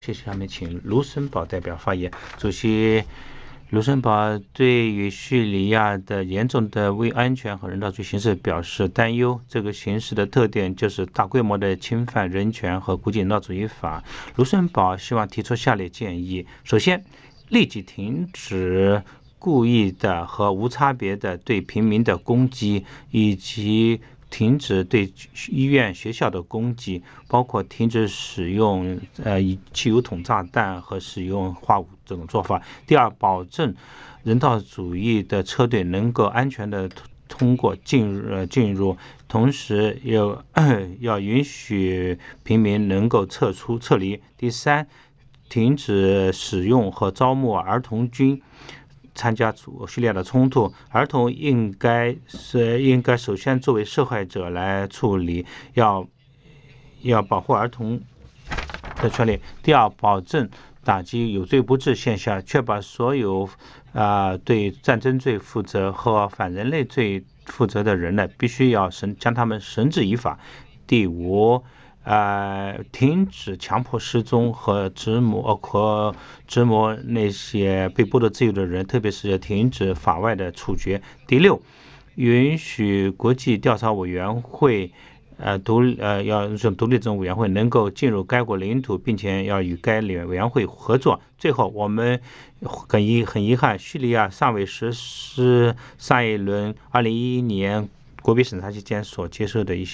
谢谢，下面请卢森堡代表发言。主席，卢森堡对于叙利亚的严重的为安全和人道主义形势表示担忧。这个形势的特点就是大规模的侵犯人权和国际人道主义法。卢森堡希望提出下列建议：首先，立即停止故意的和无差别的对平民的攻击，以及停止对医院、学校的攻击，包括停止使用汽油桶炸弹和使用化武这种做法。第二，保证人道主义的车队能够安全的通过进入，同时要允许平民能够撤离。第三，停止使用和招募儿童军参加叙利亚的冲突，儿童应该首先作为受害者来处理，要保护儿童的权利。第二，保证打击有罪不治现象，确保所有对战争罪负责和反人类罪负责的人呢，必须要将他们绳之以法。第五，停止强迫失踪和折磨那些被剥夺自由的人，特别是停止法外的处决。第六，允许国际调查委员会要独立这种委员会能够进入该国领土，并且要与该委员会合作。最后，我们很遗憾，叙利亚尚未实施上一轮2011年国别审查期间所接受的一些